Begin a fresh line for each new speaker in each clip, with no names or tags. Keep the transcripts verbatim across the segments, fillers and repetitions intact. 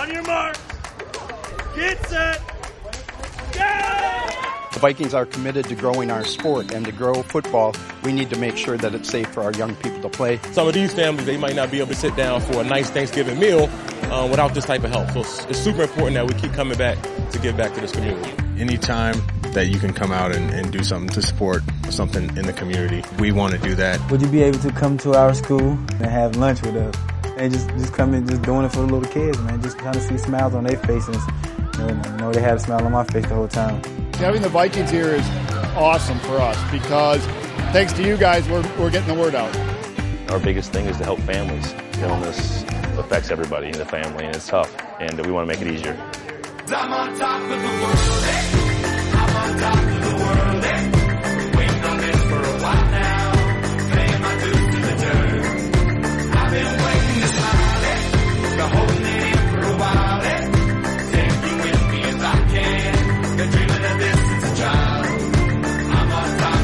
On your mark. Get set. Go!
The Vikings are committed to growing our sport, and to grow football, we need to make sure that it's safe for our young people to play.
Some of these families, they might not be able to sit down for a nice Thanksgiving meal uh, without this type of help. So it's, it's super important that we keep coming back to give back to this community.
Anytime that you can come out and, and do something to support something in the community, we want to do that.
Would you be able to come to our school and have lunch with us? And just, just come in, just doing it for the little kids, man. Just trying to see smiles on their faces. You know, you know, they had a smile on my face the whole time.
Having the Vikings here is awesome for us because thanks to you guys, we're, we're getting the word out.
Our biggest thing is to help families. Illness affects everybody in the family, and it's tough, and we want to make it easier.
I'm on top of the world, eh? I'm on top of the world, eh? Waiting on this for a while now, paying my dues to the dirt. I've been waiting to smile, eh? Been holding it in for a while, eh? Take you with me if I can. Been dreaming of this since a child. I'm on top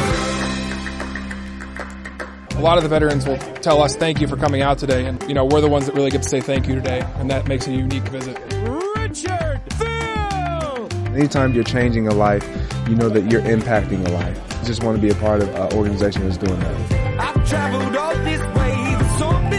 of the world.
A lot of the veterans will tell us thank you for coming out today, and you know we're the ones that really get to say thank you today, and that makes a unique visit.
Richard Phil!
Anytime you're changing a life, you know that you're impacting a life. You just want to be a part of an organization that's doing that.
I've traveled all this way for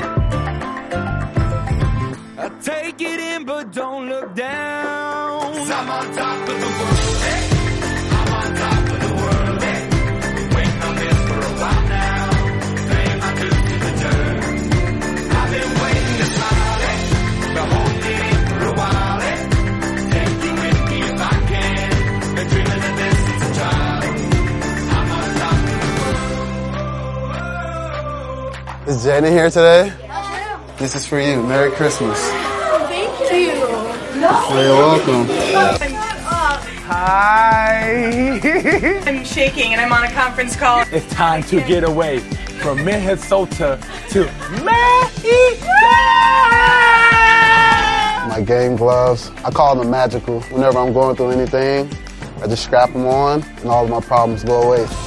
something. I take it in, but don't look down. 'Cause I'm on top of the world, eh? I'm on top of the world, eh? Waiting on this for a while now. Paying my dues to the dirt. I've been waiting to smile, eh? Been holding it in for a while, eh? Take you with me if I can. Been dreaming of this since a child. I'm on top of the world.
Is Jaden here today? This is for you. Merry Christmas.
Thank you.
You're welcome.
Hi. I'm shaking and I'm on a conference call.
It's time to get away from Minnesota to Mexico.
My game gloves, I call them magical. Whenever I'm going through anything, I just strap them on and all of my problems go away.